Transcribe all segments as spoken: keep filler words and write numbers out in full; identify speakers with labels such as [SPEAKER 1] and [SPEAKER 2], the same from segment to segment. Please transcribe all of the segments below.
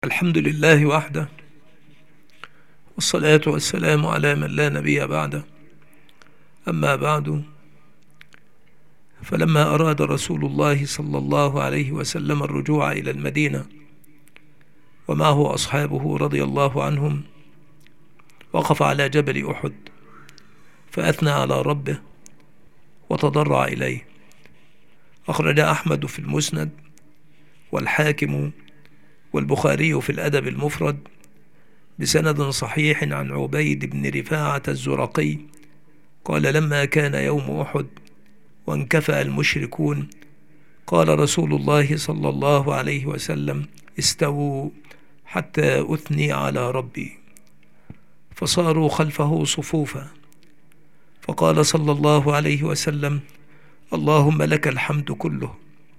[SPEAKER 1] الحمد لله وحده، والصلاة والسلام على من لا نبي بعده. أما بعد، فلما أراد رسول الله صلى الله عليه وسلم الرجوع إلى المدينة ومعه أصحابه رضي الله عنهم، وقف على جبل أحد فأثنى على ربه وتضرع إليه. أخرج أحمد في المسند، والحاكم والبخاري في الأدب المفرد بسند صحيح عن عبيد بن رفاعة الزرقي قال: لما كان يوم أحد وانكفأ المشركون، قال رسول الله صلى الله عليه وسلم: استووا حتى أثني على ربي. فصاروا خلفه صفوفا، فقال صلى الله عليه وسلم: اللهم لك الحمد كله،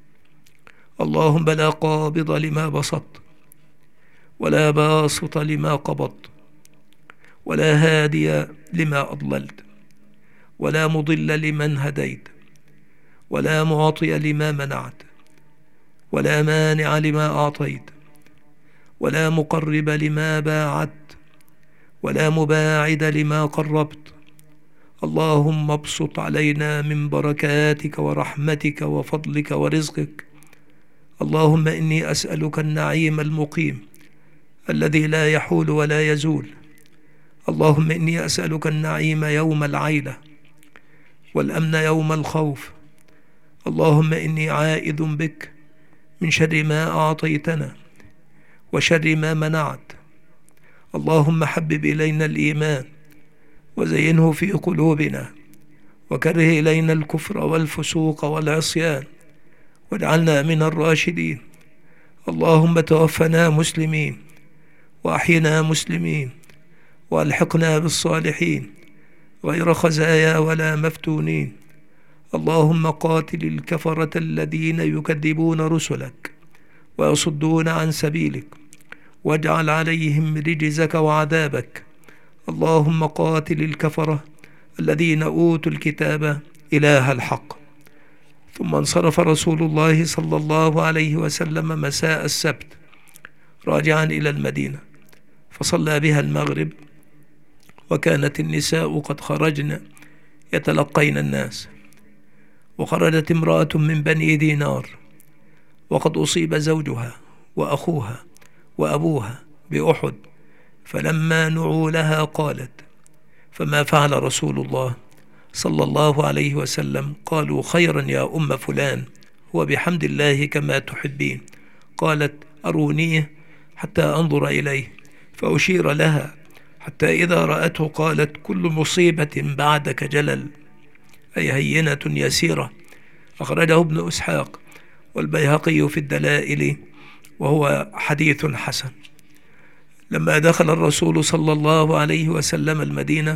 [SPEAKER 1] اللهم لا قابض لما بسطت، ولا باسط لما قبضت، ولا هادي لما أضللت، ولا مضل لمن هديت، ولا معطي لما منعت، ولا مانع لما أعطيت، ولا مقرب لما باعدت، ولا مباعد لما قربت. اللهم ابسط علينا من بركاتك ورحمتك وفضلك ورزقك. اللهم إني أسألك النعيم المقيم الذي لا يحول ولا يزول. اللهم إني أسألك النعيم يوم العيلة، والأمن يوم الخوف. اللهم إني عائذ بك من شر ما أعطيتنا وشر ما منعت. اللهم حبب إلينا الإيمان وزينه في قلوبنا، وكره إلينا الكفر والفسوق والعصيان، واجعلنا من الراشدين. اللهم توفنا مسلمين، وأحينا مسلمين، وألحقنا بالصالحين غير خزايا ولا مفتونين. اللهم قاتل الكفرة الذين يكذبون رسلك ويصدون عن سبيلك، واجعل عليهم رجزك وعذابك. اللهم قاتل الكفرة الذين أوتوا الكتاب إله الحق. ثم انصرف رسول الله صلى الله عليه وسلم مساء السبت راجعا إلى المدينة، فصلى بها المغرب، وكانت النساء قد خرجن يتلقين الناس. وخرجت امرأة من بني دينار، وقد أصيب زوجها وأخوها وأبوها بأحد، فلما نعوا لها قالت: فما فعل رسول الله صلى الله عليه وسلم؟ قالوا: خيرا يا أم فلان، هو بحمد الله كما تحبين. قالت: أرونيه حتى أنظر إليه. فأشير لها، حتى إذا رأته قالت: كل مصيبة بعدك جلل، أي هينة يسيرة. أخرجه ابن إسحاق والبيهقي في الدلائل، وهو حديث حسن. لما دخل الرسول صلى الله عليه وسلم المدينة،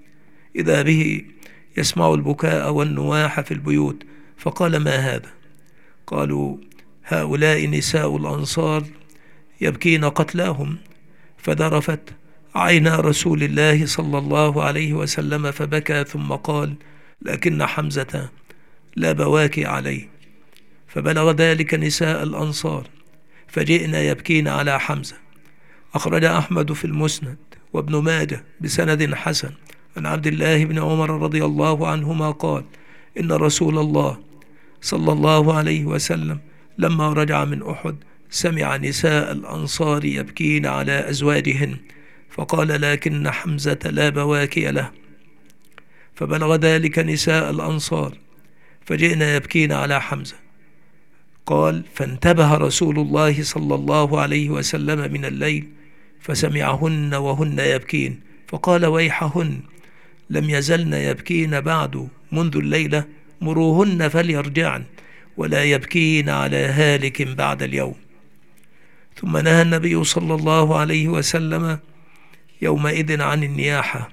[SPEAKER 1] إذا به يسمع البكاء والنواح في البيوت، فقال: ما هذا؟ قالوا: هؤلاء نساء الأنصار يبكين قتلاهم. فذرفت عينا رسول الله صلى الله عليه وسلم فبكى، ثم قال: لكن حمزة لا بواكي عليه. فبلغ ذلك نساء الأنصار فجئنا يبكين على حمزة. أخرج أحمد في المسند وابن ماجه بسند حسن عن عبد الله بن عمر رضي الله عنهما قال: إن رسول الله صلى الله عليه وسلم لما رجع من أحد سمع نساء الأنصار يبكين على أزواجهن، فقال: لكن حمزة لا بواكي له. فبلغ ذلك نساء الأنصار فجئنا يبكين على حمزة. قال: فانتبه رسول الله صلى الله عليه وسلم من الليل فسمعهن وهن يبكين، فقال: ويحهن، لم يزلن يبكين بعد منذ الليلة، مروهن فليرجعن، ولا يبكين على هالك بعد اليوم. ثم نهى النبي صلى الله عليه وسلم يومئذ عن النياحة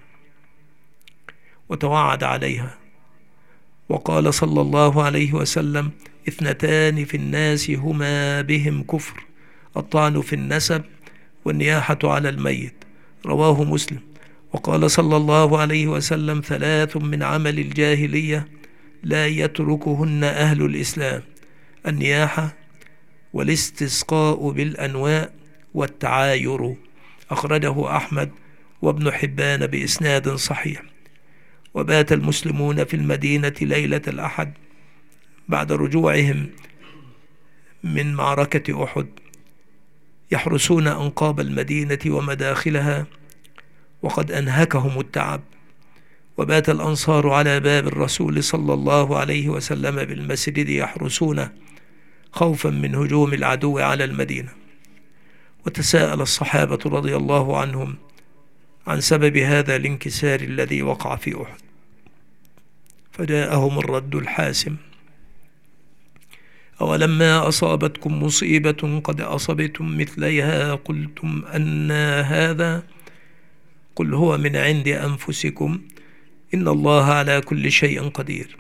[SPEAKER 1] وتوعد عليها، وقال صلى الله عليه وسلم: اثنتان في الناس هما بهم كفر، الطعن في النسب والنياحة على الميت. رواه مسلم. وقال صلى الله عليه وسلم: ثلاث من عمل الجاهلية لا يتركهن أهل الإسلام: النياحة، والاستسقاء بالأنواء، والتعاير، أخرجه أحمد وابن حبان بإسناد صحيح. وبات المسلمون في المدينة ليلة الأحد بعد رجوعهم من معركة أحد يحرسون أنقاض المدينة ومداخلها وقد أنهكهم التعب. وبات الأنصار على باب الرسول صلى الله عليه وسلم بالمسجد يحرسونه خوفا من هجوم العدو على المدينة. وتساءل الصحابة رضي الله عنهم عن سبب هذا الانكسار الذي وقع في أحد، فجاءهم الرد الحاسم: أولما أصابتكم مصيبة قد أصبتم مثليها قلتم أنى هذا؟ قل هو من عند أنفسكم إن الله على كل شيء قدير.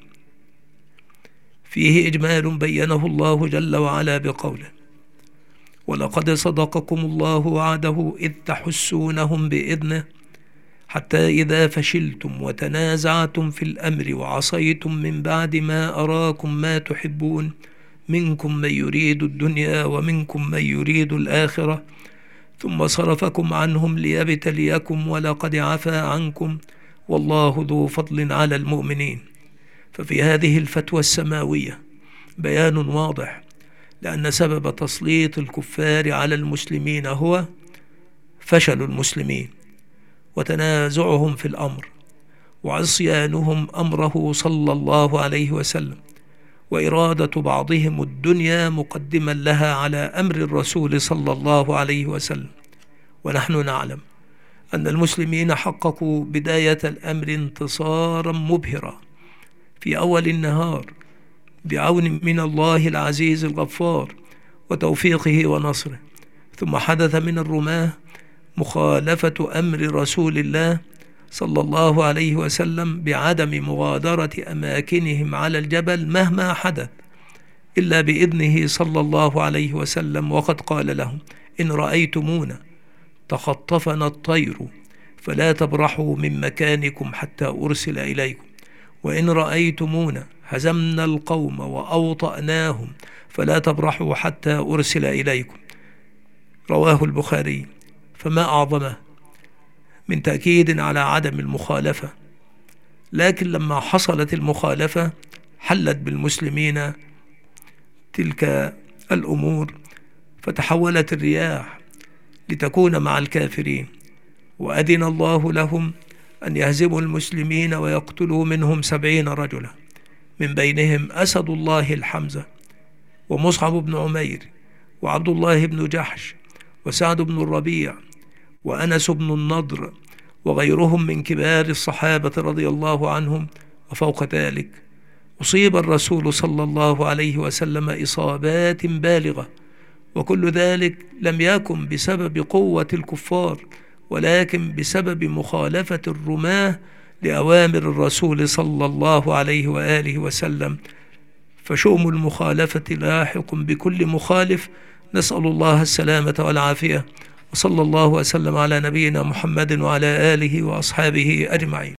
[SPEAKER 1] فيه إجمال بينه الله جل وعلا بقوله: ولقد صدقكم الله وعده إذ تحسونهم بإذنه حتى إذا فشلتم وتنازعتم في الأمر وعصيتم من بعد ما أراكم ما تحبون منكم من يريد الدنيا ومنكم من يريد الآخرة ثم صرفكم عنهم ليبتليكم ولقد عفا عنكم والله ذو فضل على المؤمنين. ففي هذه الفتوى السماوية بيان واضح لأن سبب تسليط الكفار على المسلمين هو فشل المسلمين وتنازعهم في الأمر وعصيانهم أمره صلى الله عليه وسلم وإرادة بعضهم الدنيا مقدما لها على أمر الرسول صلى الله عليه وسلم. ونحن نعلم أن المسلمين حققوا بداية الأمر انتصارا مبهرا في أول النهار بعون من الله العزيز الغفار وتوفيقه ونصره، ثم حدث من الرماة مخالفة أمر رسول الله صلى الله عليه وسلم بعدم مغادرة أماكنهم على الجبل مهما حدث إلا بإذنه صلى الله عليه وسلم، وقد قال لهم: إن رأيتمونا تخطفنا الطير فلا تبرحوا من مكانكم حتى أرسل إليكم، وإن رأيتمونا هزمنا القوم وأوطأناهم فلا تبرحوا حتى أرسل إليكم. رواه البخاري. فما أعظمه من تأكيد على عدم المخالفة. لكن لما حصلت المخالفة حلت بالمسلمين تلك الأمور فتحولت الرياح لتكون مع الكافرين، وأذن الله لهم أن يهزموا المسلمين ويقتلوا منهم سبعين رجلا، من بينهم أسد الله الحمزة ومصعب بن عمير وعبد الله بن جحش وسعد بن الربيع وأنس بن النضر وغيرهم من كبار الصحابة رضي الله عنهم. وفوق ذلك أصيب الرسول صلى الله عليه وسلم إصابات بالغة، وكل ذلك لم يكن بسبب قوة الكفار ولكن بسبب مخالفة الرماة لأوامر الرسول صلى الله عليه وآله وسلم. فشؤم المخالفة لاحق بكل مخالف، نسأل الله السلامة والعافية، وصلى الله وسلم على نبينا محمد وعلى آله وأصحابه أجمعين.